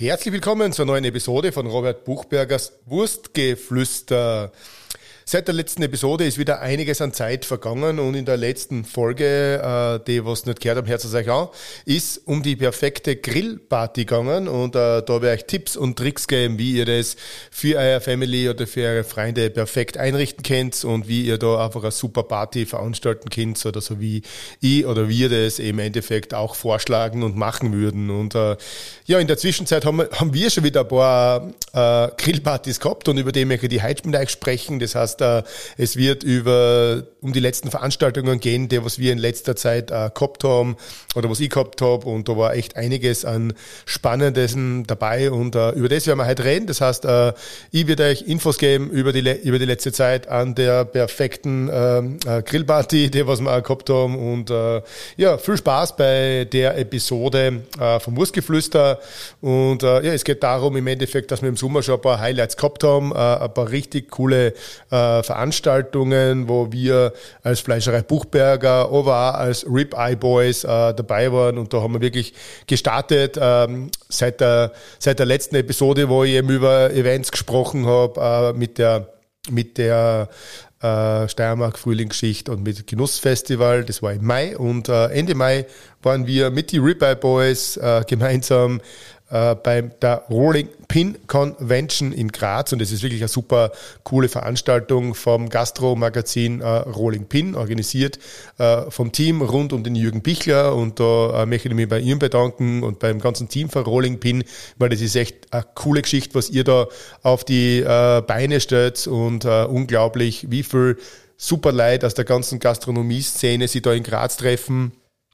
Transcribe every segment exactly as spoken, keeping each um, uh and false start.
Herzlich willkommen zur neuen Episode von Robert Buchbergers Wurstgeflüster. Seit der letzten Episode ist wieder einiges an Zeit vergangen und in der letzten Folge, äh, die was nicht gehört haben, hört es euch an, ist um die perfekte Grillparty gegangen und äh, da habe ich euch Tipps und Tricks gegeben, wie ihr das für eure Family oder für eure Freunde perfekt einrichten könnt und wie ihr da einfach eine super Party veranstalten könnt oder so wie ich oder wir das im Endeffekt auch vorschlagen und machen würden. Und äh, ja, in der Zwischenzeit haben wir, haben wir schon wieder ein paar äh, Grillpartys gehabt und über die möchte ich heute mit euch sprechen. Das heißt, es wird über um die letzten Veranstaltungen gehen, die was wir in letzter Zeit äh, gehabt haben oder was ich gehabt habe, und da war echt einiges an Spannendes dabei und äh, über das werden wir heute reden. Das heißt, äh, ich werde euch Infos geben über die über die letzte Zeit an der perfekten äh, Grillparty, die was wir auch gehabt haben, und äh, ja, viel Spaß bei der Episode äh, vom Wurstgeflüster. Und äh, ja, es geht darum im Endeffekt, dass wir im Sommer schon ein paar Highlights gehabt haben, äh, ein paar richtig coole äh, Veranstaltungen, wo wir als Fleischerei Buchberger, aber auch als Rib-Eye Boys äh, dabei waren, und da haben wir wirklich gestartet ähm, seit der seit der letzten Episode, wo ich eben über Events gesprochen habe, äh, mit der mit der äh, Steiermark Frühlingsgeschichte und mit Genussfestival. Das war im Mai, und äh, Ende Mai waren wir mit die Rib-Eye Boys äh, gemeinsam äh, bei der Rolling Pin Convention in Graz, und das ist wirklich eine super coole Veranstaltung vom Gastro-Magazin äh, Rolling Pin, organisiert äh, vom Team rund um den Jürgen Bichler, und da äh, möchte ich mich bei ihm bedanken und beim ganzen Team von Rolling Pin, weil das ist echt eine coole Geschichte, was ihr da auf die äh, Beine stellt, und äh, unglaublich, wie viel super Leute aus der ganzen Gastronomie-Szene sich da in Graz treffen.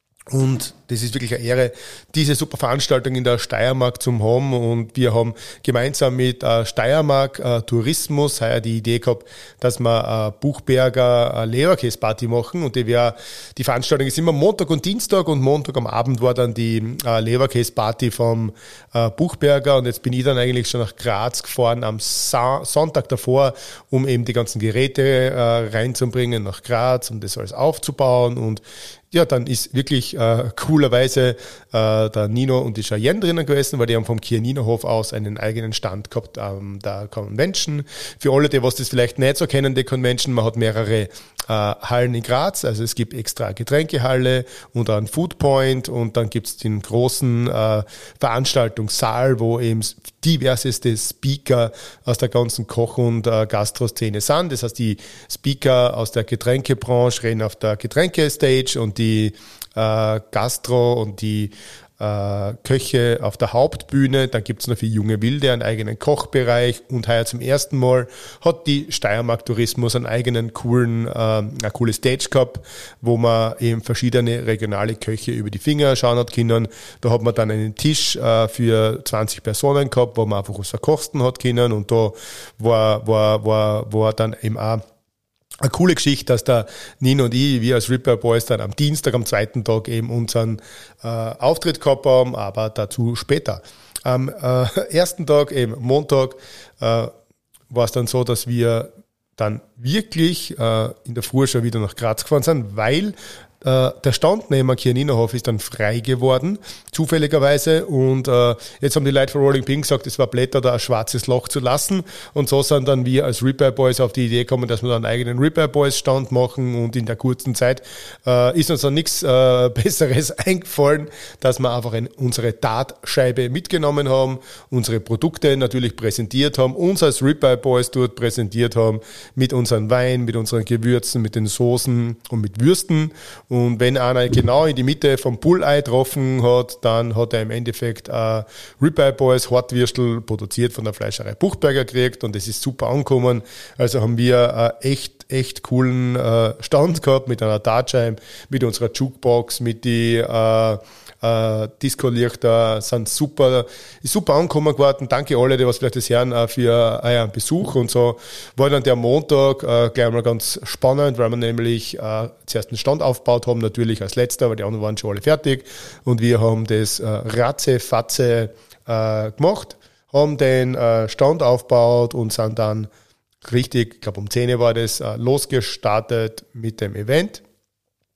Und das ist wirklich eine Ehre, diese super Veranstaltung in der Steiermark zu haben. Und wir haben gemeinsam mit äh, Steiermark äh, Tourismus heuer die Idee gehabt, dass wir äh, Buchberger äh, Leberkäse-Party machen. Und die, wär, die Veranstaltung ist immer Montag und Dienstag, und Montag am Abend war dann die äh, Leberkäse-Party vom äh, Buchberger. Und jetzt bin ich dann eigentlich schon nach Graz gefahren am Sa- Sonntag davor, um eben die ganzen Geräte äh, reinzubringen nach Graz, um das alles aufzubauen. Und ja, dann ist wirklich äh, coolerweise äh, der Nino und die Cheyenne drinnen gewesen, weil die haben vom Chianina-Hof aus einen eigenen Stand gehabt an ähm, der Convention. Für alle, die was das vielleicht nicht so kennen, die Convention, man hat mehrere äh, Hallen in Graz, also es gibt extra Getränkehalle und einen Foodpoint, und dann gibt's den großen äh, Veranstaltungssaal, wo eben diverseste Speaker aus der ganzen Koch- und äh, Gastro-Szene sind. Das heißt, die Speaker aus der Getränkebranche reden auf der Getränkestage und die äh, Gastro und die äh, Köche auf der Hauptbühne. Dann gibt's noch für junge Wilde einen eigenen Kochbereich, und heuer zum ersten Mal hat die Steiermark Tourismus einen eigenen coolen, äh, eine coole Stage gehabt, wo man eben verschiedene regionale Köche über die Finger schauen hat können. Da hat man dann einen Tisch äh, für zwanzig Personen gehabt, wo man einfach was verkosten hat können, und da war, war, war, war dann eben auch eine coole Geschichte, dass der Nino und ich, wir als Rib-Eye Boys, dann am Dienstag, am zweiten Tag eben unseren äh, Auftritt gehabt haben, aber dazu später. Am äh, ersten Tag, eben Montag, äh, war es dann so, dass wir dann wirklich äh, in der Früh schon wieder nach Graz gefahren sind, weil äh, der Stand neben dem Chianina-Hof ist dann frei geworden, zufälligerweise, und äh, jetzt haben die Leute von Rolling Pin gesagt, es war Blätter, da ein schwarzes Loch zu lassen, und so sind dann wir als Rib-Eye Boys auf die Idee gekommen, dass wir dann einen eigenen Rib-Eye Boys Stand machen, und in der kurzen Zeit äh, ist uns dann nichts äh, Besseres eingefallen, dass wir einfach ein, unsere Dartscheibe mitgenommen haben, unsere Produkte natürlich präsentiert haben, uns als Rib-Eye Boys dort präsentiert haben, mit unseren Wein, mit unseren Gewürzen, mit den Soßen und mit Würsten. Und wenn einer genau in die Mitte vom Bulleye getroffen hat, dann hat er im Endeffekt äh, Rib-Eye Boys Hartwürstel produziert von der Fleischerei Buchberger gekriegt, und das ist super angekommen. Also haben wir äh, echt, echt coolen äh, Stand gehabt mit einer Dartscheibe, mit unserer Jukebox, mit die äh, äh, Disco-Lichter, sind super, ist super angekommen geworden. Danke alle, die was vielleicht das hören, äh, für euren Besuch, und so war dann der Montag äh, gleich mal ganz spannend, weil wir nämlich äh, zuerst einen Stand aufgebaut haben, natürlich als letzter, weil die anderen waren schon alle fertig, und wir haben das äh, ratze-fatze äh, gemacht, haben den äh, Stand aufgebaut und sind dann richtig, ich glaube um zehn Uhr war das, äh, losgestartet mit dem Event.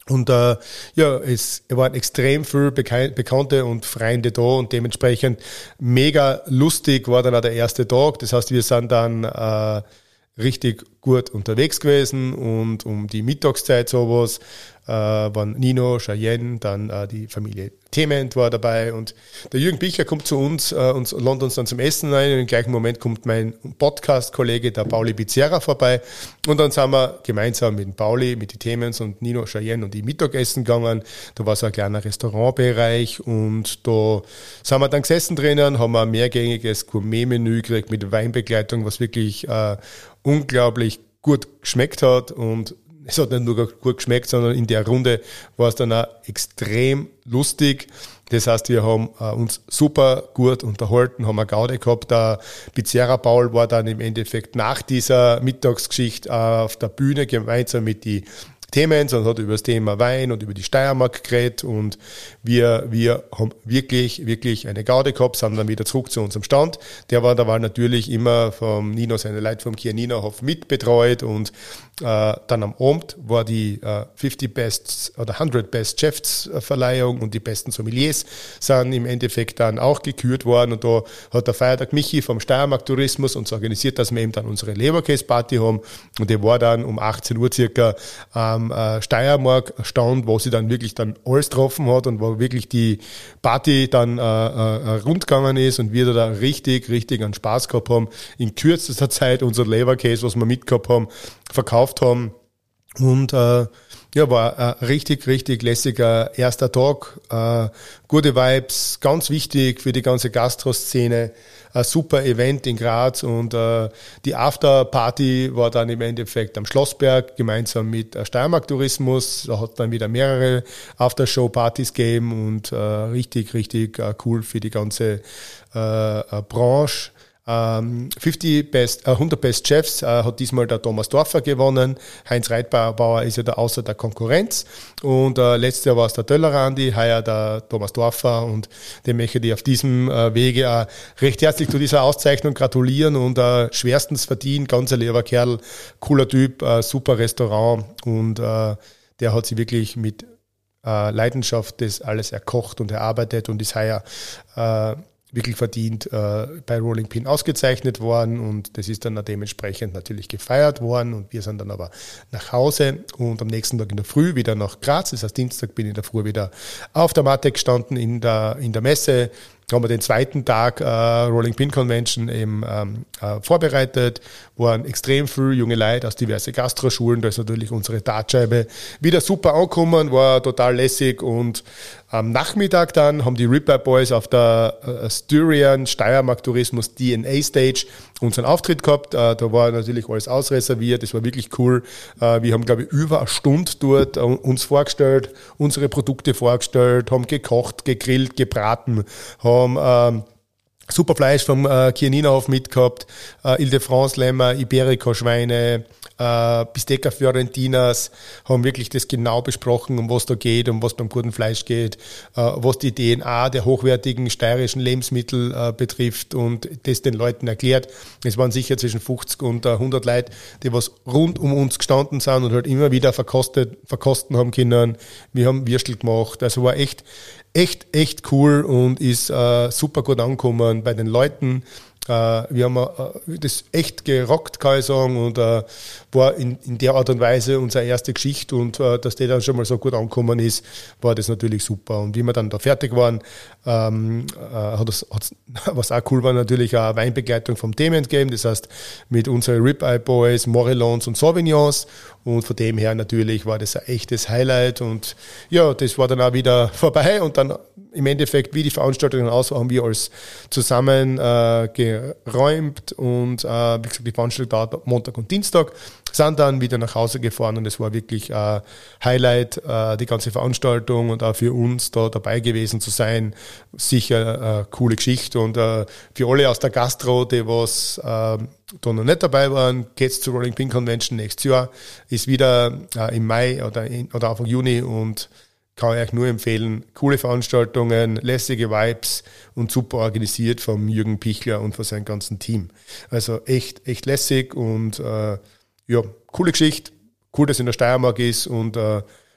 Und äh, ja, es waren extrem viel Beke- Bekannte und Freunde da und dementsprechend mega lustig war dann auch der erste Tag. Das heißt, wir sind dann äh, richtig gut unterwegs gewesen und um die Mittagszeit sowas äh, waren Nino, Cheyenne, dann äh, die Familie Thement war dabei und der Jürgen Bichler kommt zu uns äh, und lernt uns dann zum Essen rein und im gleichen Moment kommt mein Podcast-Kollege, der Pauli Pizzerra, vorbei und dann sind wir gemeinsam mit dem Pauli, mit den Thements und Nino, Cheyenne und die Mittagessen gegangen. Da war so ein kleiner Restaurantbereich und da sind wir dann gesessen drinnen, haben wir ein mehrgängiges Gourmet-Menü gekriegt mit Weinbegleitung, was wirklich äh, unglaublich gut geschmeckt hat und es hat nicht nur gut geschmeckt, sondern in der Runde war es dann auch extrem lustig. Das heißt, wir haben äh, uns super gut unterhalten, haben eine Gaude gehabt. Der Pizzerra Paul war dann im Endeffekt nach dieser Mittagsgeschichte äh, auf der Bühne gemeinsam mit die Themen und hat über das Thema Wein und über die Steiermark geredet und wir, wir haben wirklich, wirklich eine Gaude gehabt, sind dann wieder zurück zu unserem Stand. Der war, da war natürlich immer vom Nino, seine Leute vom Kia Nina Hof mitbetreut und äh, dann am Abend war die äh, fünfzig Best oder hundert Best Chefs Verleihung und die besten Sommeliers sind im Endeffekt dann auch gekürt worden und da hat der Feiertag Michi vom Steiermark Tourismus uns organisiert, dass wir eben dann unsere Leberkäse-Party haben und die war dann um achtzehn Uhr circa ähm, Äh, Steiermark stand, wo sie dann wirklich dann alles getroffen hat und wo wirklich die Party dann äh, äh, rund gegangen ist und wir da richtig, richtig einen Spaß gehabt haben. In kürzester Zeit unser Leberkäse, was wir mitgehabt haben, verkauft haben und äh, ja, war ein richtig, richtig lässiger erster Tag. Äh, gute Vibes, ganz wichtig für die ganze Gastroszene. Ein super Event in Graz und äh, die Afterparty war dann im Endeffekt am Schlossberg gemeinsam mit äh, Steiermark Tourismus. Da hat dann wieder mehrere Aftershow-Partys gegeben und äh, richtig, richtig äh, cool für die ganze äh, äh, Branche. Ähm, fünfzig Best, äh, hundert Best Chefs äh, hat diesmal der Thomas Dorfer gewonnen. Heinz Reitbauer ist ja da außer der Konkurrenz. Und äh, letztes Jahr war es der Töllerandi, heuer der Thomas Dorfer. Und dem möchte ich auf diesem äh, Wege äh, recht herzlich zu dieser Auszeichnung gratulieren und äh, schwerstens verdient. Ganz ein lieber Kerl, cooler Typ, äh, super Restaurant. Und äh, der hat sich wirklich mit äh, Leidenschaft das alles erkocht und erarbeitet und ist heuer äh, wirklich verdient äh, bei Rolling Pin ausgezeichnet worden und das ist dann auch dementsprechend natürlich gefeiert worden und wir sind dann aber nach Hause und am nächsten Tag in der Früh wieder nach Graz, das heißt Dienstag bin ich in der Früh wieder auf der Matte gestanden in der, in der Messe, haben wir den zweiten Tag äh, Rolling Pin Convention eben ähm, äh, vorbereitet, waren extrem viele junge Leute aus diverse Gastroschulen, da ist natürlich unsere Dartscheibe wieder super angekommen, war total lässig und am Nachmittag dann haben die Ripeye Boys auf der äh, Styrian Steiermark Tourismus D N A Stage unseren Auftritt gehabt, äh, da war natürlich alles ausreserviert, das war wirklich cool, äh, wir haben glaube ich über eine Stunde dort äh, uns vorgestellt, unsere Produkte vorgestellt, haben gekocht, gegrillt, gebraten, haben Ähm, super Fleisch vom äh, Kia Nina Hof mitgehabt, äh, Ile-de-France Lämmer, Iberico Schweine, äh, Bistecca Fiorentinas, haben wirklich das genau besprochen, um was da geht, um was beim guten Fleisch geht, äh, was die D N A der hochwertigen steirischen Lebensmittel äh, betrifft und das den Leuten erklärt. Es waren sicher zwischen fünfzig und äh, hundert Leute, die was rund um uns gestanden sind und halt immer wieder verkostet, verkosten haben können. Wir haben Würstel gemacht, also war echt Echt, echt cool und ist äh, super gut angekommen bei den Leuten. Äh, wir haben äh, das echt gerockt, kann ich sagen, und äh, war in, in der Art und Weise unsere erste Geschichte und äh, dass die dann schon mal so gut angekommen ist, war das natürlich super. Und wie wir dann da fertig waren, ähm, äh, hat es, hat's, was auch cool war, natürlich auch eine Weinbegleitung vom Thement gegeben, das heißt mit unseren Ripeye Boys, Morillons und Sauvignons. Und von dem her natürlich war das ein echtes Highlight und ja, das war dann auch wieder vorbei und dann im Endeffekt, wie die Veranstaltung aus war, haben wir alles zusammen äh, geräumt und äh, wie gesagt, die Veranstaltung dauert Montag und Dienstag, sind dann wieder nach Hause gefahren und es war wirklich ein Highlight, äh, die ganze Veranstaltung und auch für uns da dabei gewesen zu sein, sicher eine coole Geschichte und äh, für alle aus der Gastro, die was äh, da noch nicht dabei waren, geht's zur Rolling Pin Convention nächstes Jahr, ist wieder äh, im Mai oder, in, oder Anfang Juni und kann ich euch nur empfehlen, coole Veranstaltungen, lässige Vibes und super organisiert vom Jürgen Pichler und von seinem ganzen Team. Also echt, echt lässig und äh, ja, coole Geschichte, cool, dass es in der Steiermark ist und äh,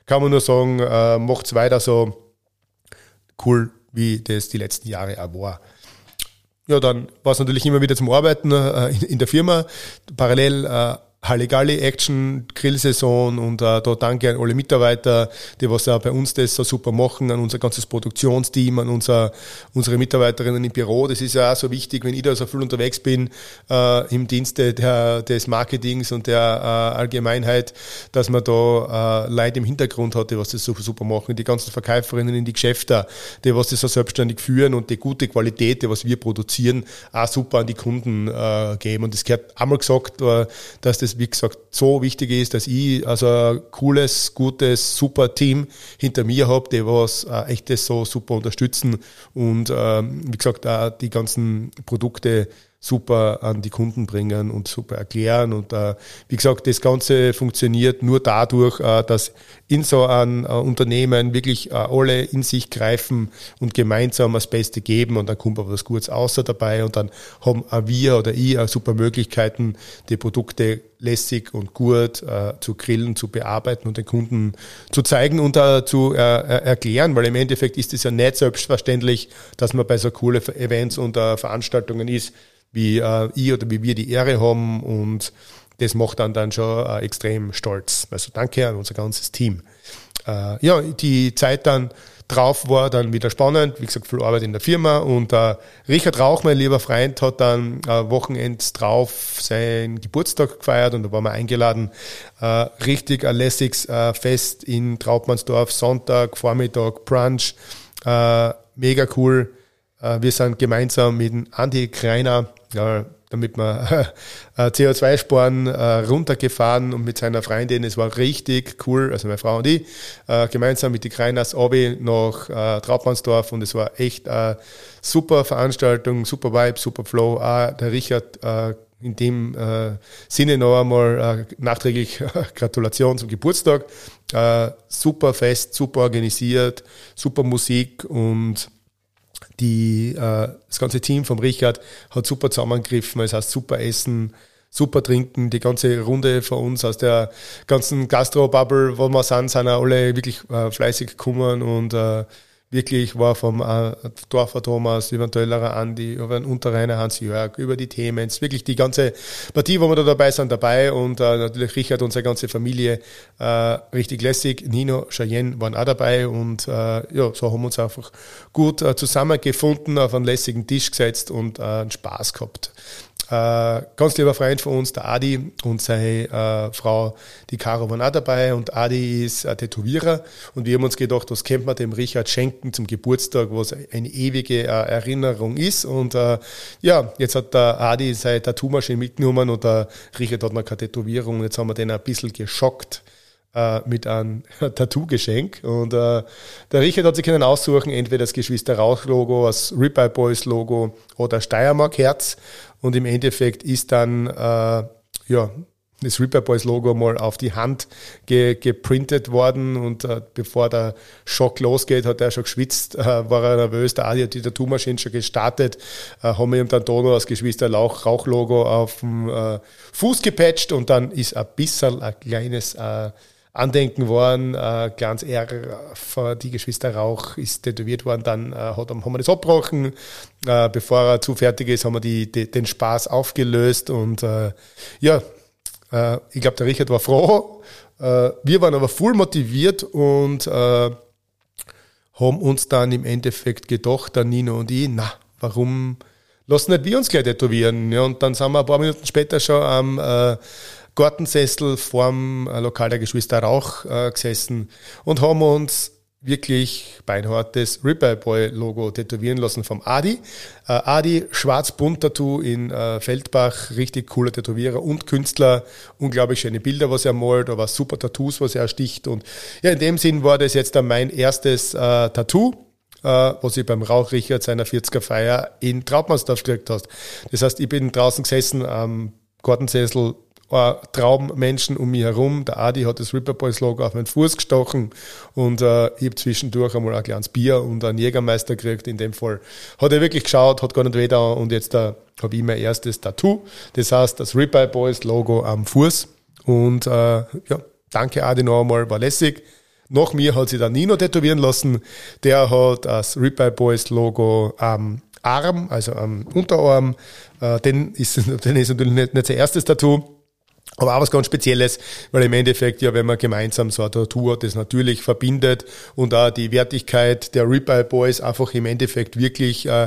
kann man nur sagen, äh, macht's weiter so cool, wie das die letzten Jahre auch war. Ja, dann war es natürlich immer wieder zum Arbeiten äh, in, in der Firma. Parallel äh, Halligalli Action, Grillsaison und äh, da danke an alle Mitarbeiter, die was ja bei uns das so super machen, an unser ganzes Produktionsteam, an unser, unsere Mitarbeiterinnen im Büro. Das ist ja auch so wichtig, wenn ich da so viel unterwegs bin äh, im Dienste der, des Marketings und der äh, Allgemeinheit, dass man da äh, Leute im Hintergrund hat, die was das super, super machen, die ganzen Verkäuferinnen in die Geschäfte, die was das so selbstständig führen und die gute Qualität, die was wir produzieren, auch super an die Kunden äh, geben. Und das gehört einmal gesagt, äh, dass das wie gesagt, so wichtig ist, dass ich also ein cooles, gutes, super Team hinter mir habe, die was äh, echt das so super unterstützen und ähm, wie gesagt auch die ganzen Produkte super an die Kunden bringen und super erklären. Und äh, wie gesagt, das Ganze funktioniert nur dadurch, äh, dass in so einem äh, Unternehmen wirklich äh, alle in sich greifen und gemeinsam das Beste geben und dann kommt aber was Gutes außer dabei und dann haben auch wir oder ich auch super Möglichkeiten, die Produkte lässig und gut äh, zu grillen, zu bearbeiten und den Kunden zu zeigen und äh, zu äh, erklären, weil im Endeffekt ist es ja nicht selbstverständlich, dass man bei so coolen Events und äh, Veranstaltungen ist, wie äh, ich oder wie wir die Ehre haben und das macht dann dann schon äh, extrem stolz. Also danke an unser ganzes Team. Äh, ja, die Zeit dann drauf war dann wieder spannend, wie gesagt, viel Arbeit in der Firma und äh, Richard Rauch, mein lieber Freund, hat dann äh, Wochenends drauf seinen Geburtstag gefeiert und da waren wir eingeladen. Äh, richtig ein lässiges äh, Fest in Trautmannsdorf, Sonntag, Vormittag, Brunch, äh, mega cool. Wir sind gemeinsam mit dem Andi Kreiner, ja, damit wir äh, C O zwei sparen, äh, runtergefahren und mit seiner Freundin, es war richtig cool, also meine Frau und ich, äh, gemeinsam mit den Kreiners Abi nach äh, Trautmannsdorf und es war echt eine super Veranstaltung, super Vibe, super Flow. Auch der Richard äh, in dem äh, Sinne noch einmal äh, nachträglich Gratulation zum Geburtstag. Äh, super Fest, super organisiert, super Musik und Die, äh, das ganze Team vom Richard hat super zusammengegriffen, es heißt super Essen, super Trinken, die ganze Runde von uns aus der ganzen Gastro-Bubble, wo wir sind, sind auch alle wirklich äh, fleißig gekommen und äh, wirklich war vom äh, Dorfer Thomas, über den Töllerer Andi, über den Unterrheiner Hans-Jörg, über die Themen, wirklich die ganze Partie, wo wir da dabei sind, dabei und äh, natürlich Richard und seine ganze Familie äh, richtig lässig. Nino, Cheyenne waren auch dabei und äh, ja, so haben wir uns einfach gut äh, zusammengefunden, auf einen lässigen Tisch gesetzt und äh, einen Spaß gehabt. Äh, ganz lieber Freund von uns, der Adi und seine äh, Frau, die Caro, waren auch dabei und Adi ist ein Tätowierer und wir haben uns gedacht, was könnte man dem Richard schenken zum Geburtstag, was eine ewige äh, Erinnerung ist und äh, ja, jetzt hat der Adi seine Tattoo-Maschine mitgenommen und der Richard hat noch keine Tätowierung und jetzt haben wir den ein bisschen geschockt äh, mit einem Tattoo-Geschenk und äh, der Richard hat sich können aussuchen, entweder das Geschwister Rauch-Logo, das Ribeye Boys Logo oder Steiermark-Herz. Und im Endeffekt ist dann äh, ja, das Ribeye Boys Logo mal auf die Hand ge, geprintet worden und äh, bevor der Schock losgeht, hat er schon geschwitzt, äh, war er nervös, der Adi hat die Tattoo-Maschine schon gestartet, äh, haben wir ihm dann da noch das Geschwister Rauch, Rauch Logo auf dem äh, Fuß gepatcht und dann ist ein bisschen ein kleines äh, Andenken worden, äh, kleines R für die Geschwister Rauch ist tätowiert worden, dann äh, hat, haben wir das abgebrochen. Äh, bevor er zu fertig ist, haben wir die, die, den Spaß aufgelöst und äh, ja, äh, ich glaube, der Richard war froh. Äh, wir waren aber voll motiviert und äh, haben uns dann im Endeffekt gedacht, der Nino und ich, na, warum lassen nicht wir uns gleich tätowieren? Ja, und dann sind wir ein paar Minuten später schon am äh, Gartensessel vorm Lokal der Geschwister Rauch äh, gesessen und haben uns wirklich beinhartes Ribeye Boy Logo tätowieren lassen vom Adi. Äh, Adi, schwarz-bunt-Tattoo in äh, Feldbach, richtig cooler Tätowierer und Künstler, unglaublich schöne Bilder, was er malt, aber super Tattoos, was er sticht und ja, in dem Sinn war das jetzt dann mein erstes äh, Tattoo, äh, was ich beim Rauch Richard seiner vierziger Feier in Trautmannsdorf gekriegt hast. Das heißt, ich bin draußen gesessen am Gartensessel, Traummenschen um mich herum. Der Adi hat das Ribeye Boys Logo auf meinen Fuß gestochen und äh, ich habe zwischendurch einmal ein kleines Bier und einen Jägermeister gekriegt. In dem Fall hat er wirklich geschaut, hat gar nicht weh da und jetzt äh, habe ich mein erstes Tattoo. Das heißt, das Ribeye Boys Logo am Fuß und äh, ja, danke Adi noch einmal, war lässig. nach mir hat sich der Nino tätowieren lassen. Der hat das Ribeye Boys Logo am Arm, also am Unterarm. Äh, den ist, den ist natürlich nicht, nicht sein erstes Tattoo. Aber auch was ganz Spezielles, weil im Endeffekt ja, wenn man gemeinsam so ein Tattoo hat, das natürlich verbindet und auch die Wertigkeit der Ribeye Boys einfach im Endeffekt wirklich äh,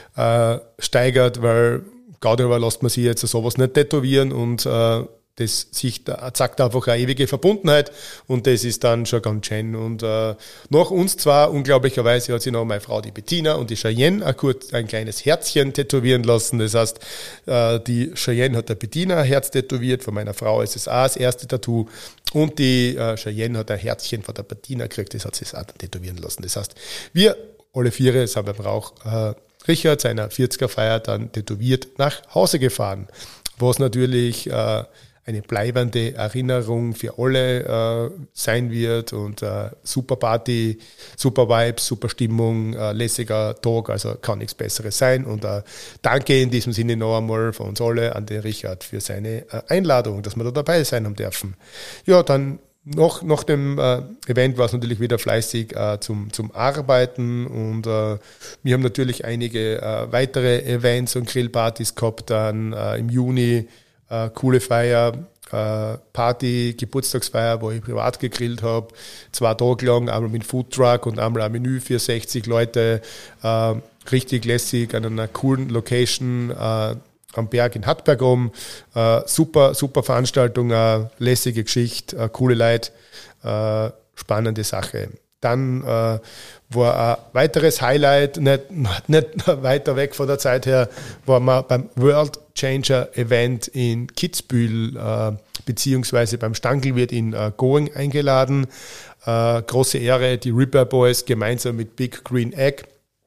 äh, steigert, weil darüber lässt man sich jetzt sowas nicht tätowieren und äh, das sich da, zeigt einfach eine ewige Verbundenheit und das ist dann schon ganz schön. Und äh, nach uns zwar, unglaublicherweise, hat sich noch meine Frau, die Bettina und die Cheyenne, ein, kurz, ein kleines Herzchen tätowieren lassen. Das heißt, äh, die Cheyenne hat der Bettina ein Herz tätowiert, von meiner Frau ist es auch das erste Tattoo und die äh, Cheyenne hat ein Herzchen von der Bettina gekriegt, das hat sie auch tätowieren lassen. Das heißt, wir alle vier sind beim Rauch äh, Richard seiner vierziger-Feier dann tätowiert nach Hause gefahren, was natürlich äh, eine bleibende Erinnerung für alle äh, sein wird und äh, super Party, super Vibes, super Stimmung, äh, lässiger Tag, also kann nichts Besseres sein und äh, danke in diesem Sinne noch einmal von uns alle an den Richard für seine äh, Einladung, dass wir da dabei sein haben dürfen. Ja, dann nach, nach dem äh, Event war es natürlich wieder fleißig äh, zum, zum Arbeiten und äh, wir haben natürlich einige äh, weitere Events und Grillpartys gehabt, dann äh, im Juni Uh, coole Feier, uh, Party, Geburtstagsfeier, wo ich privat gegrillt habe, zwei Tage lang, einmal mit Foodtruck und einmal ein Menü für sechzig Leute, uh, richtig lässig an einer coolen Location uh, am Berg in Hattberg rum, uh, super, super Veranstaltung, uh, lässige Geschichte, uh, coole Leute, uh, spannende Sache. Dann äh, war ein weiteres Highlight, nicht, nicht weiter weg von der Zeit her, waren wir beim World Changer Event in Kitzbühel, äh, beziehungsweise beim Stangelwirt in äh, Going eingeladen. Äh, große Ehre, die Ribeye Boys gemeinsam mit Big Green Egg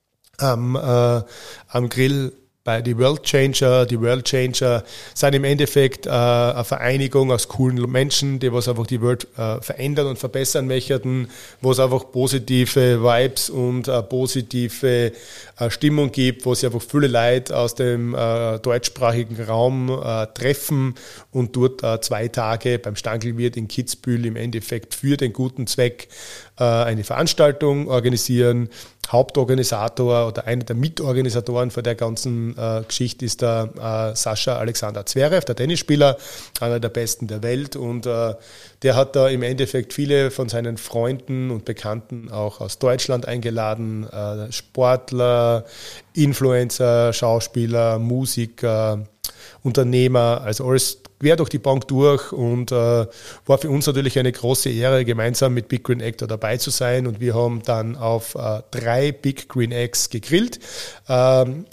am, äh, am Grill bei die World Changer. Die World Changer sind im Endeffekt äh, eine Vereinigung aus coolen Menschen, die was einfach die Welt äh, verändern und verbessern möchten, wo es einfach positive Vibes und äh, positive äh, Stimmung gibt, wo sich einfach viele Leute aus dem äh, deutschsprachigen Raum äh, treffen und dort äh, zwei Tage beim Stangelwirt in Kitzbühel im Endeffekt für den guten Zweck äh, eine Veranstaltung organisieren. Hauptorganisator oder einer der Mitorganisatoren von der ganzen äh, Geschichte ist der äh, Sascha Alexander Zverev, der Tennisspieler, einer der besten der Welt und äh, der hat da im Endeffekt viele von seinen Freunden und Bekannten auch aus Deutschland eingeladen, äh, Sportler, Influencer, Schauspieler, Musiker, Unternehmer, also alles quer durch die Bank durch und äh, war für uns natürlich eine große Ehre, gemeinsam mit Big Green Egg da dabei zu sein und wir haben dann auf äh, drei Big Green Eggs gegrillt. Ähm,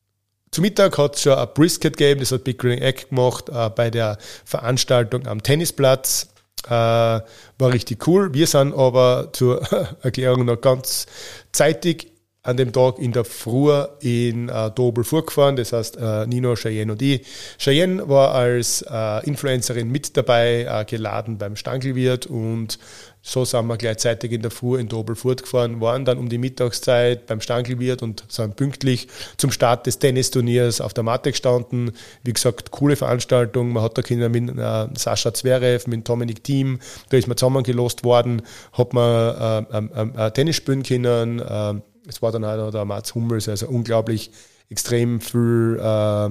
Zu Mittag hat es schon ein Brisket gegeben, das hat Big Green Egg gemacht äh, bei der Veranstaltung am Tennisplatz. Äh, war richtig cool. Wir sind aber zur Erklärung noch ganz zeitig an dem Tag in der Früh in äh, Dobel vorgefahren, das heißt äh, Nino, Cheyenne und ich. Cheyenne war als äh, Influencerin mit dabei, äh, geladen beim Stangelwirt und so sind wir gleichzeitig in der Früh in Dobel fortgefahren, waren dann um die Mittagszeit beim Stangelwirt und sind pünktlich zum Start des Tennisturniers auf der Matte gestanden. Wie gesagt, coole Veranstaltung. Man hat da Kinder mit äh, Sascha Zverev, mit Dominik Thiem, da ist man zusammengelost worden, hat man äh, äh, äh, Tennis spielen können. Äh, es war dann auch noch der Mats Hummels, also unglaublich extrem viel äh,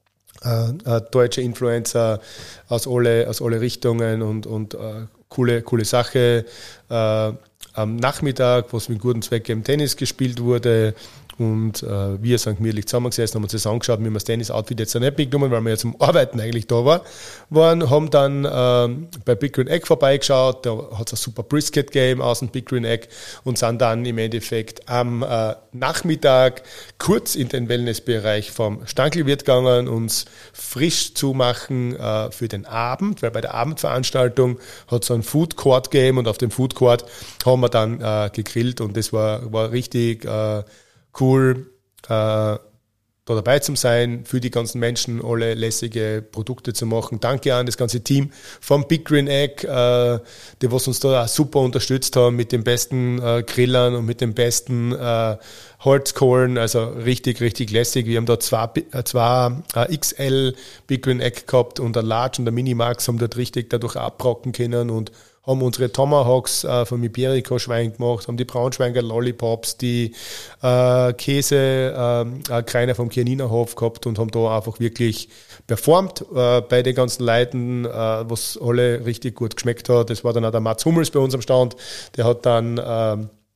äh, deutsche Influencer aus alle, aus alle Richtungen und, und äh, coole, coole Sache. Äh, am Nachmittag, wo es mit gutem Zweck im Tennis gespielt wurde und äh, wir sind gemütlich zusammengesessen, haben uns das angeschaut, wir haben das Tennis-Outfit jetzt nicht mitgenommen, weil wir ja zum Arbeiten eigentlich da war, waren, haben dann äh, bei Big Green Egg vorbeigeschaut, da hat es ein super Brisket gegeben aus dem Big Green Egg und sind dann im Endeffekt am äh, Nachmittag kurz in den Wellnessbereich vom Stangelwirt gegangen, uns frisch zu machen äh, für den Abend, weil bei der Abendveranstaltung hat es einen Food Court gegeben und auf dem Food Court haben wir dann äh, gegrillt und das war, war richtig äh, cool, äh, da dabei zu sein, für die ganzen Menschen alle lässige Produkte zu machen. Danke an das ganze Team vom Big Green Egg, äh, die was uns da auch super unterstützt haben mit den besten äh, Grillern und mit den besten äh, Holzkohlen, also richtig, richtig lässig. Wir haben da zwei, zwei äh, X L Big Green Egg gehabt und ein Large und ein Minimax haben dort richtig dadurch abbrocken können und haben unsere Tomahawks äh, vom Iberico-Schwein gemacht, haben die Braunschweiger Lollipops, die äh, Käse, äh, Kreiner vom Chianinerhof gehabt und haben da einfach wirklich performt äh, bei den ganzen Leuten, äh, was alle richtig gut geschmeckt hat. Das war dann auch der Mats Hummels bei uns am Stand, der hat dann äh,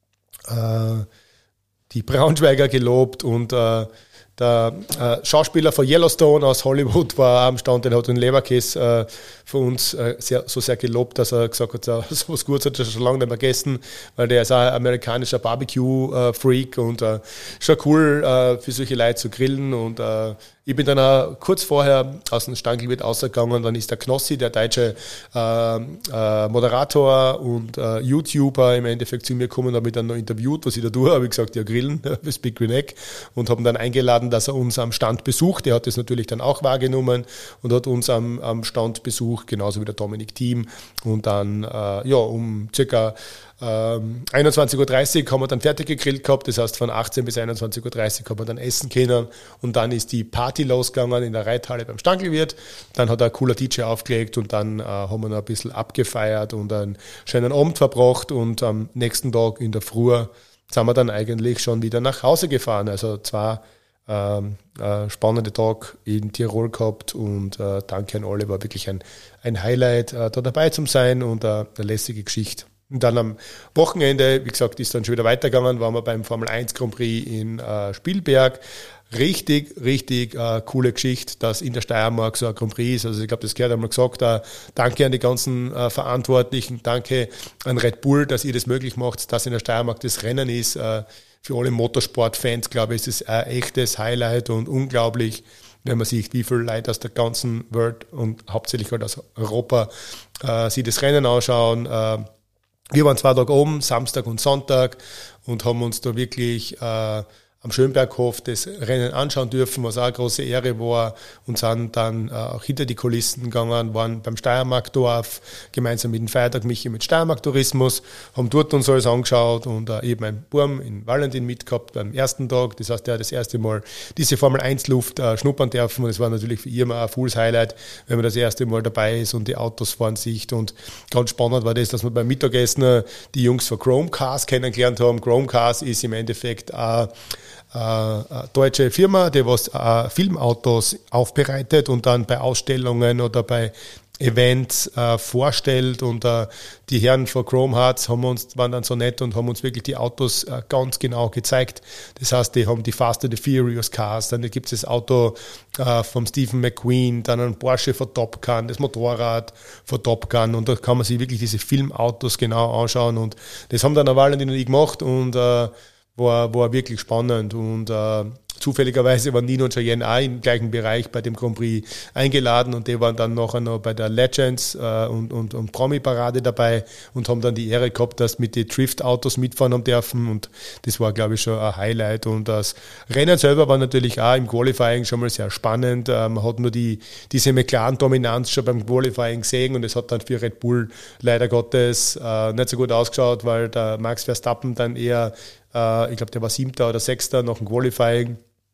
äh, die Braunschweiger gelobt und äh, der äh, Schauspieler von Yellowstone aus Hollywood war am Stand, der hat den Leberkäse äh, für uns äh, sehr, so sehr gelobt, dass er gesagt hat, so was Gutes hat er schon lange nicht mehr gegessen, weil der ist auch ein amerikanischer Barbecue-Freak äh, und äh, schon cool äh, für solche Leute zu grillen und äh, ich bin dann auch kurz vorher aus dem Stankelwirt rausgegangen, dann ist der Knossi, der deutsche äh, äh, Moderator und äh, YouTuber im Endeffekt zu mir gekommen, habe mich dann noch interviewt, was ich da tue, habe ich gesagt, ja grillen, das Big Green Egg und haben dann eingeladen, dass er uns am Stand besucht, der hat das natürlich dann auch wahrgenommen und hat uns am, am Stand besucht, genauso wie der Dominik Thiem und dann äh, ja um circa Ähm, einundzwanzig Uhr dreißig haben wir dann fertig gegrillt gehabt, das heißt von achtzehn bis einundzwanzig Uhr dreißig haben wir dann essen können und dann ist die Party losgegangen in der Reithalle beim Stankelwirt, dann hat ein cooler D J aufgelegt und dann äh, haben wir noch ein bisschen abgefeiert und einen schönen Abend verbracht und am nächsten Tag in der Früh sind wir dann eigentlich schon wieder nach Hause gefahren, also zwei ähm, äh, spannende Tag in Tirol gehabt und äh, danke an alle, war wirklich ein, ein Highlight, äh, da dabei zu sein und äh, eine lässige Geschichte. Und dann am Wochenende, wie gesagt, ist dann schon wieder weitergegangen, waren wir beim Formel eins Grand Prix in äh, Spielberg. Richtig, richtig äh, coole Geschichte, dass in der Steiermark so ein Grand Prix ist. Also ich glaube, das gehört einmal gesagt. Äh, danke an die ganzen äh, Verantwortlichen, danke an Red Bull, dass ihr das möglich macht, dass in der Steiermark das Rennen ist. Äh, für alle Motorsportfans, glaube ich, ist es ein echtes Highlight und unglaublich, wenn man sieht, wie viele Leute aus der ganzen Welt und hauptsächlich halt aus Europa äh, sich das Rennen anschauen. Äh, Wir waren zwei Tage oben, Samstag und Sonntag, und haben uns da wirklich äh, am Schönberghof das Rennen anschauen dürfen, was auch eine große Ehre war, und sind dann äh, auch hinter die Kulissen gegangen, waren beim Steiermarkdorf gemeinsam mit dem Feiertag Michi mit Steiermark Tourismus, haben dort uns alles angeschaut und äh, eben ein Burm in Valentin mitgehabt beim ersten Tag. Das heißt, der hat das erste Mal diese Formel eins Luft äh, schnuppern dürfen, und es war natürlich für ihn immer ein Fools Highlight, wenn man das erste Mal dabei ist und die Autos fahren sieht. Und ganz spannend war das, dass wir beim Mittagessen die Jungs von Chromecast kennengelernt haben. Chromecast ist im Endeffekt äh, eine deutsche Firma, die was äh, Filmautos aufbereitet und dann bei Ausstellungen oder bei Events äh, vorstellt, und äh, die Herren von Chrome Hearts haben uns, waren dann so nett und haben uns wirklich die Autos äh, ganz genau gezeigt. Das heißt, die haben die Fast and the Furious Cars, dann gibt es das Auto äh, vom Stephen McQueen, dann ein Porsche von Top Gun, das Motorrad von Top Gun, und da kann man sich wirklich diese Filmautos genau anschauen, und das haben dann der Valentin und ich gemacht, und äh, War, war wirklich spannend, und äh, zufälligerweise waren Nino und Cheyenne auch im gleichen Bereich bei dem Grand Prix eingeladen, und die waren dann nachher noch bei der Legends äh, und, und, und Promi-Parade dabei und haben dann die Ehre gehabt, dass mit den Drift-Autos mitfahren haben dürfen, und das war, glaube ich, schon ein Highlight. Und das Rennen selber war natürlich auch im Qualifying schon mal sehr spannend. Äh, man hat nur die, diese McLaren-Dominanz schon beim Qualifying gesehen, und es hat dann für Red Bull leider Gottes äh, nicht so gut ausgeschaut, weil der Max Verstappen dann eher ich glaube, der war Siebter oder Sechster nach dem Qualifying,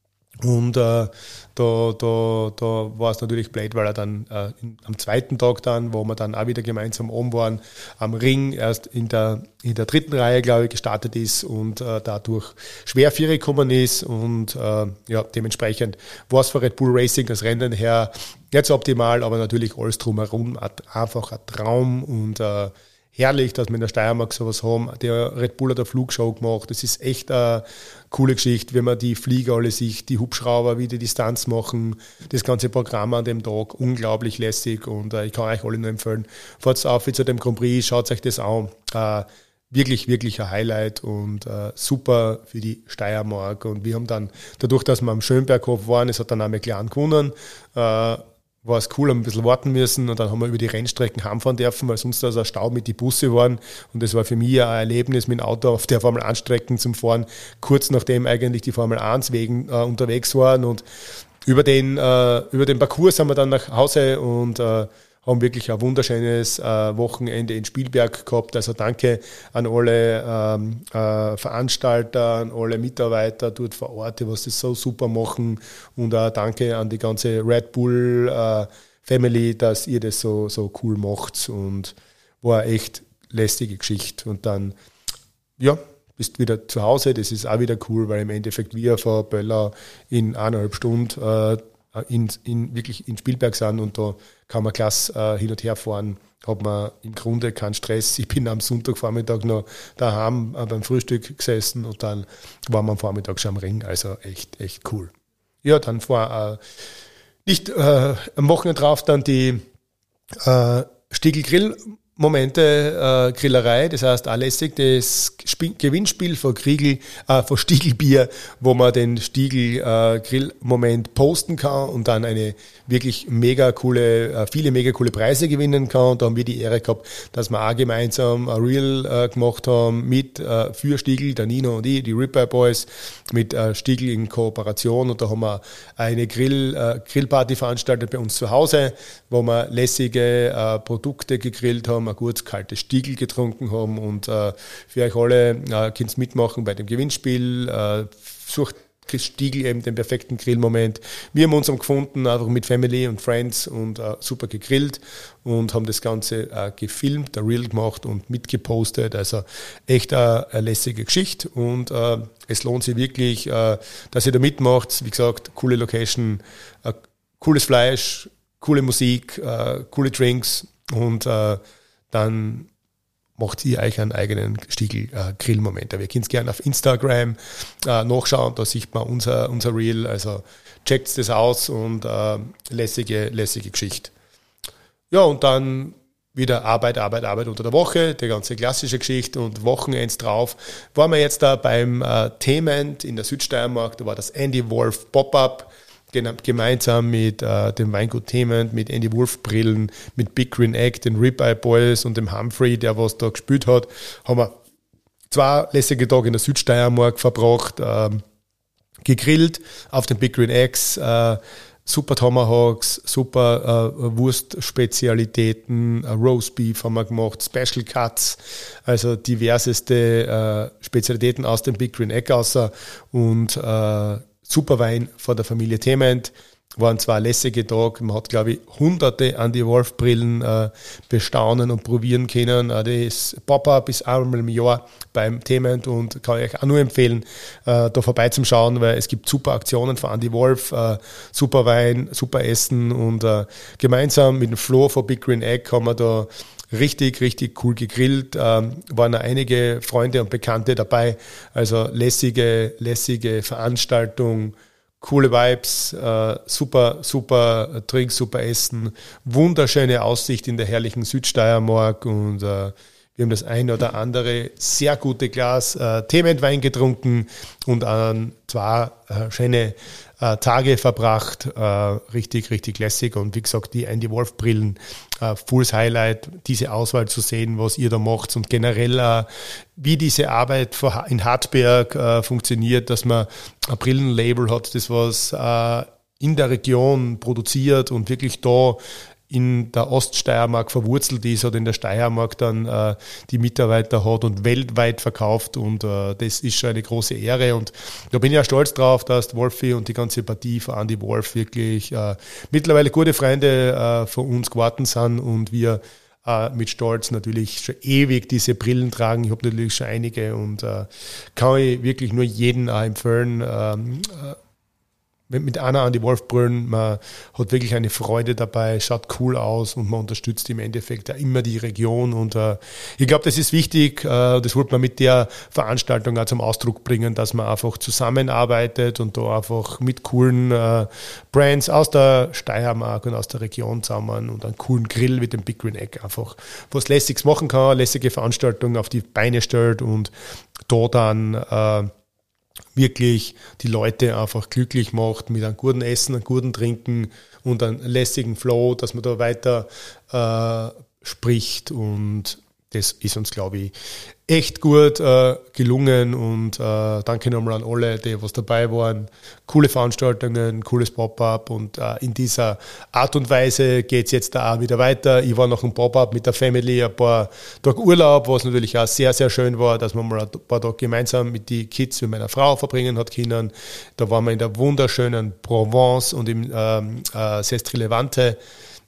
und äh, da, da, da war es natürlich blöd, weil er dann äh, in, am zweiten Tag dann, wo wir dann auch wieder gemeinsam oben waren, am Ring erst in der, in der dritten Reihe, glaube ich, gestartet ist und äh, dadurch schwer Vierer gekommen ist, und äh, ja, dementsprechend war es für Red Bull Racing das Rennen her nicht so optimal, aber natürlich alles drumherum einfach ein Traum, und äh, herrlich, dass wir in der Steiermark sowas haben. Der Red Bull hat eine Flugshow gemacht. Das ist echt eine coole Geschichte, wenn man die Flieger alle sieht, die Hubschrauber, wie die Distanz machen, das ganze Programm an dem Tag, unglaublich lässig, und äh, ich kann euch alle nur empfehlen, fahrt auf wie zu dem Grand Prix, schaut euch das an. Äh, wirklich, wirklich ein Highlight, und äh, super für die Steiermark. Und wir haben dann, dadurch, dass wir am Schönberghof waren, es hat dann auch McLaren gewonnen, äh, war es cool, haben ein bisschen warten müssen, und dann haben wir über die Rennstrecken heimfahren dürfen, weil sonst da so ein Stau mit die Busse waren, und das war für mich ein Erlebnis, mit dem Auto auf der Formel eins Strecken zum Fahren, kurz nachdem eigentlich die Formel eins Wegen äh, unterwegs waren, und über den, äh, über den Parcours sind wir dann nach Hause und äh, haben wirklich ein wunderschönes äh, Wochenende in Spielberg gehabt. Also danke an alle ähm, äh, Veranstalter, an alle Mitarbeiter dort vor Ort, die was das so super machen, und auch danke an die ganze Red Bull äh, Family, dass ihr das so, so cool macht, und war echt lästige Geschichte. Und dann, ja, bist wieder zu Hause, das ist auch wieder cool, weil im Endeffekt wir von Böller in eineinhalb Stunden äh, in, in, wirklich in Spielberg sind und da kann man klasse äh, hin und her fahren, hat man im Grunde keinen Stress. Ich bin am Sonntagvormittag noch daheim äh, beim Frühstück gesessen und dann waren wir am Vormittag schon am Ring, also echt, echt cool. Ja, dann war äh, nicht äh, am Wochenende drauf dann die äh, Stiegl Grill Momente, äh, Grillerei, das heißt auch lässig, das Sp- Gewinnspiel von Kriegel, äh, von Stiegelbier, wo man den Stiegl äh, Grill-Moment posten kann und dann eine wirklich mega coole, äh, viele mega coole Preise gewinnen kann. Und da haben wir die Ehre gehabt, dass wir auch gemeinsam ein Reel äh, gemacht haben mit äh, für Stiegl, der Nino und ich, die Ripeye Boys, mit äh, Stiegl in Kooperation. Und da haben wir eine Grill, äh, Grillparty veranstaltet bei uns zu Hause, wo wir lässige äh, Produkte gegrillt haben, ein gutes kaltes Stiegl getrunken haben und äh, für euch alle äh, könnt ihr mitmachen bei dem Gewinnspiel. Äh, sucht Stiegl eben den perfekten Grillmoment. Wir haben uns gefunden, einfach mit Family und Friends und äh, super gegrillt und haben das Ganze äh, gefilmt, ein Reel gemacht und mitgepostet. Also echt eine, eine lässige Geschichte und äh, es lohnt sich wirklich, äh, dass ihr da mitmacht. Wie gesagt, coole Location, äh, cooles Fleisch, coole Musik, äh, coole Drinks und äh, dann macht ihr euch einen eigenen Stiegl-Grill-Moment. Wir können es gerne auf Instagram äh, nachschauen, da sieht man unser, unser Reel, also checkt das aus und äh, lässige, lässige Geschichte. Ja, und dann wieder Arbeit, Arbeit, Arbeit unter der Woche, die ganze klassische Geschichte und Wochenends drauf. Waren wir jetzt da beim äh, Thement in der Südsteiermark, da war das Andy Wolf Pop-Up, gemeinsam mit äh, dem Weingut Thement, mit Andy Wolf Brillen, mit Big Green Egg, den Ripeye Boys und dem Humphrey, der was da gespielt hat, haben wir zwei lässige Tage in der Südsteiermark verbracht, ähm, gegrillt auf den Big Green Eggs, äh, super Tomahawks, super äh, Wurstspezialitäten, äh, Roast Beef haben wir gemacht, Special Cuts, also diverseste äh, Spezialitäten aus dem Big Green Egg außer und äh, super Wein von der Familie Thement, waren zwei lässige Tage. Man hat, glaube ich, hunderte Andy Wolf Brillen äh, bestaunen und probieren können. Äh, das Pop-Up ist einmal im Jahr beim Thement und kann ich euch auch nur empfehlen, äh, da vorbeizuschauen, weil es gibt super Aktionen von Andy Wolf, äh, super Wein, super Essen und äh, gemeinsam mit dem Flo von Big Green Egg haben wir da richtig, richtig cool gegrillt, ähm, waren einige Freunde und Bekannte dabei, also lässige, lässige Veranstaltung, coole Vibes, äh, super, super Drinks, super Essen, wunderschöne Aussicht in der herrlichen Südsteiermark und äh, wir haben das ein oder andere sehr gute Glas äh, Thementwein getrunken und an zwei äh, schöne äh, Tage verbracht. Äh, richtig, richtig lässig. Und wie gesagt, die Andy Wolf Brillen, äh, Fulls Highlight, diese Auswahl zu sehen, was ihr da macht und generell äh, wie diese Arbeit in Hartberg äh, funktioniert, dass man ein Brillenlabel hat, das was äh, in der Region produziert und wirklich da in der Oststeiermark verwurzelt ist oder in der Steiermark dann äh, die Mitarbeiter hat und weltweit verkauft und äh, das ist schon eine große Ehre und da bin ich ja stolz drauf, dass Wolfi und die ganze Partie von Andy Wolf wirklich äh, mittlerweile gute Freunde äh, von uns geworden sind und wir äh, mit Stolz natürlich schon ewig diese Brillen tragen. Ich habe natürlich schon einige und äh, kann ich wirklich nur jeden auch empfehlen, ähm, äh, mit einer Andy Wolf Brillen, man hat wirklich eine Freude dabei, schaut cool aus und man unterstützt im Endeffekt ja immer die Region und äh, ich glaube, das ist wichtig, äh, das wollte man mit der Veranstaltung auch zum Ausdruck bringen, dass man einfach zusammenarbeitet und da einfach mit coolen äh, Brands aus der Steiermark und aus der Region zusammen und einen coolen Grill mit dem Big Green Egg einfach was Lässiges machen kann, lässige Veranstaltungen auf die Beine stellt und da dann äh, wirklich die Leute einfach glücklich macht mit einem guten Essen, einem guten Trinken und einem lässigen Flow, dass man da weiter äh, spricht und das ist uns, glaube ich, echt gut äh, gelungen und äh, danke nochmal an alle, die was dabei waren. Coole Veranstaltungen, cooles Pop-Up und äh, in dieser Art und Weise geht es jetzt da auch wieder weiter. Ich war noch ein Pop-Up mit der Family, ein paar Tage Urlaub, was natürlich auch sehr, sehr schön war, dass man mal ein paar Tage gemeinsam mit den Kids mit meiner Frau verbringen hat können. Da waren wir in der wunderschönen Provence und im ähm, äh, Sestri Levante.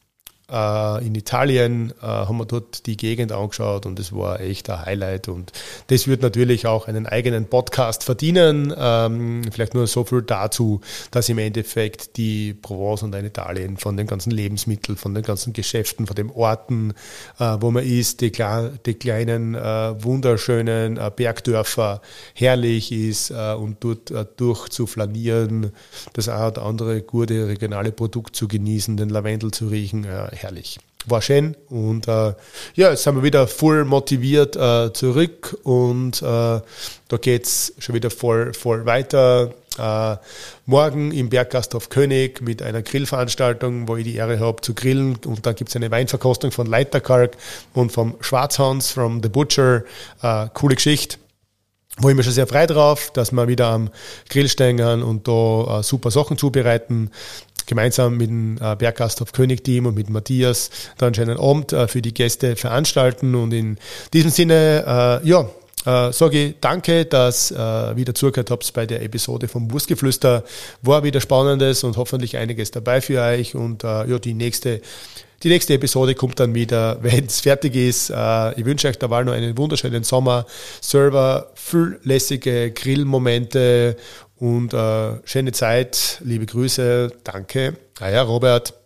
äh, in Italien, äh, haben wir dort die Gegend angeschaut und es war echt ein Highlight und das wird natürlich auch einen eigenen Podcast verdienen. Ähm, vielleicht nur so viel dazu, dass im Endeffekt die Provence und ein Italien von den ganzen Lebensmitteln, von den ganzen Geschäften, von den Orten, äh, wo man ist, die, kle- die kleinen, äh, wunderschönen äh, Bergdörfer herrlich ist äh, und dort äh, durch zu flanieren, das eine oder andere gute regionale Produkt zu genießen, den Lavendel zu riechen, äh, herrlich. War schön und äh, ja, jetzt sind wir wieder voll motiviert äh, zurück und äh, da geht's schon wieder voll, voll weiter. Äh, morgen im Berggasthof König mit einer Grillveranstaltung, wo ich die Ehre habe zu grillen und da gibt's eine Weinverkostung von Leiterkalk und vom Schwarzhans, from The Butcher, äh, coole Geschichte. Wo ich mich schon sehr frei drauf, dass wir wieder am Grill stehen und da äh, super Sachen zubereiten. Gemeinsam mit dem äh, Berggasthof König-Team und mit Matthias dann schon einen Abend äh, für die Gäste veranstalten. Und in diesem Sinne, äh, ja, äh, sage ich danke, dass äh, wieder zugehört habt bei der Episode vom Wurstgeflüster. War wieder Spannendes und hoffentlich einiges dabei für euch. Und äh, ja, die nächste Die nächste Episode kommt dann wieder, wenn es fertig ist. Ich wünsche euch dabei noch einen wunderschönen Sommer, selber viel lässige Grillmomente und äh, schöne Zeit. Liebe Grüße, danke. Euer Robert.